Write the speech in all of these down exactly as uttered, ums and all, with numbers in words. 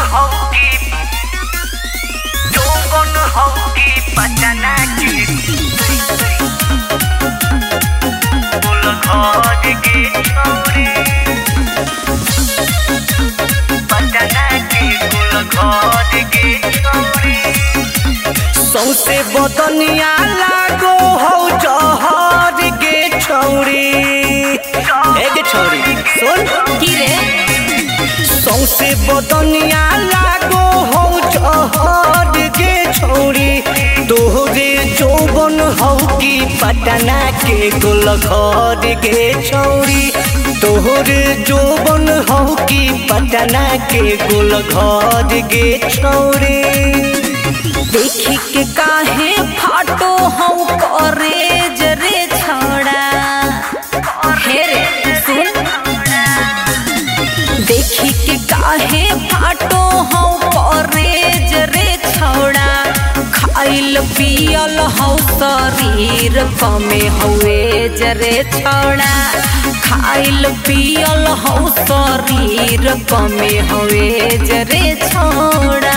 हो की जोबन हो की पटना के बोल घर के छोरी पटना के बोल घर के छोरी सौसे बदनिया लागो हो जहर के छौरी एक छौरी सुन की रे सौसे बदनिया लागो हो जहर के छौरी तोहरे जोबन हो की पटना के गोल घर के छौरी तोहरे जोबन हो की पटना के गोल घर के छौरी देखी के काहे फाटो हम करेज रे छोड़ा हे रे सुन देखी के काहे फाटो हम करेज रे छोड़ा खाइल पियल हो शरीर कमे हुए जरे छोड़ा खाइल पियल हो शरीर कमे हुए जरे छोड़ा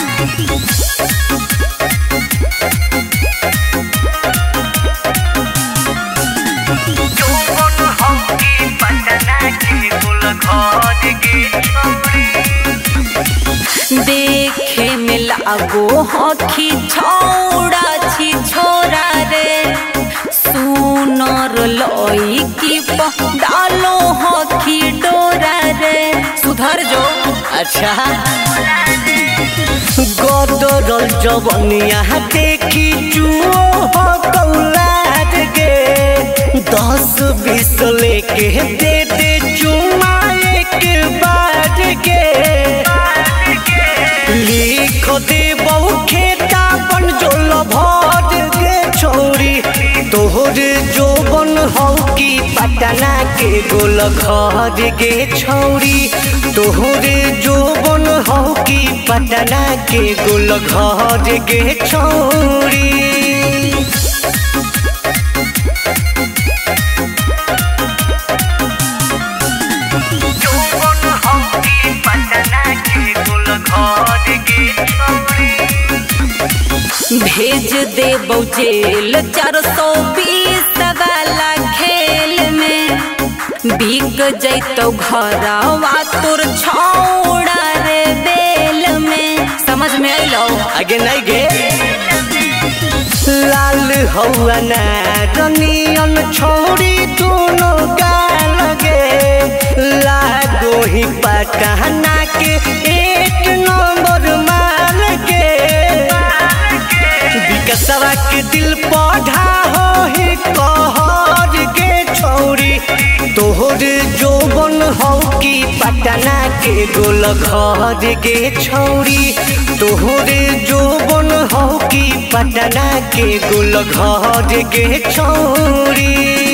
देखे में लागो हखी छौड़ा छी छोरा रे सुनर लई की डालो हखी डोरा रे सुधर जो अच्छा गदरल जवनिया देखी जुओ हो कौलाद के दस बीस लेके दे दे चुमा एक बार के लिख दे बहु खेता बन जोल भर के छोरी तोहरे जोबन हो की पटना के गोल घर के छौरी तोहरे जोबन हो की पटना के गोल घर के छौरी भेज दे जेल चार सौ बीस वाला खेल में बिक जैतो घरवा तोर छौड़ा रे बेल में समझ में आइलो आगे नहीं गे लाल हौआ ना रनियन छोड़ी दोनों गाल गे लागो ही पटना के एक नंबर माल के विकसवा के दिल पौधा हो ही कहर के छौरी तोहरे जोबन हो की पटना के गोल घर के छौरी तोहरे जोबन हो की पटना के गोल घर के छौरी।